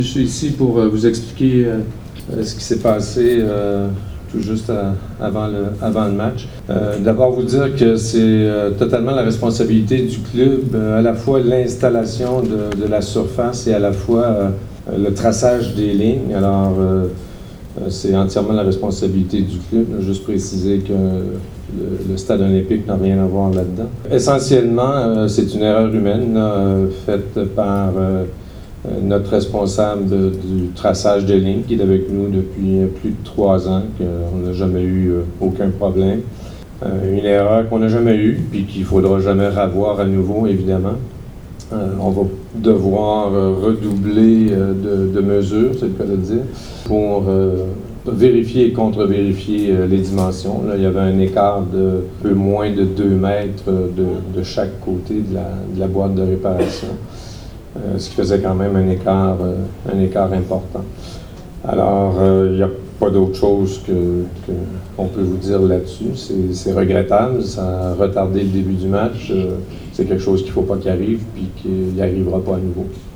Je suis ici pour vous expliquer ce qui s'est passé tout juste avant le match. D'abord, vous dire que c'est totalement la responsabilité du club, à la fois l'installation de la surface et à la fois le traçage des lignes. Alors, c'est entièrement la responsabilité du club. Je veux juste préciser que le stade olympique n'a rien à voir là-dedans. Essentiellement, c'est une erreur humaine faite par notre responsable du traçage de lignes, qui est avec nous depuis plus de 3 ans, qu'on n'a jamais eu aucun problème. Une erreur qu'on n'a jamais eue, puis qu'il ne faudra jamais revoir à nouveau, évidemment. On va devoir redoubler de mesures, c'est le cas de dire, pour vérifier et contre-vérifier les dimensions. Là, il y avait un écart de peu moins de 2 mètres de chaque côté de la boîte de réparation. Ce qui faisait quand même un écart important. Alors, il n'y a pas d'autre chose qu'on peut vous dire là-dessus. C'est regrettable, ça a retardé le début du match. C'est quelque chose qu'il ne faut pas qu'il arrive, puis qu'il n'y arrivera pas à nouveau.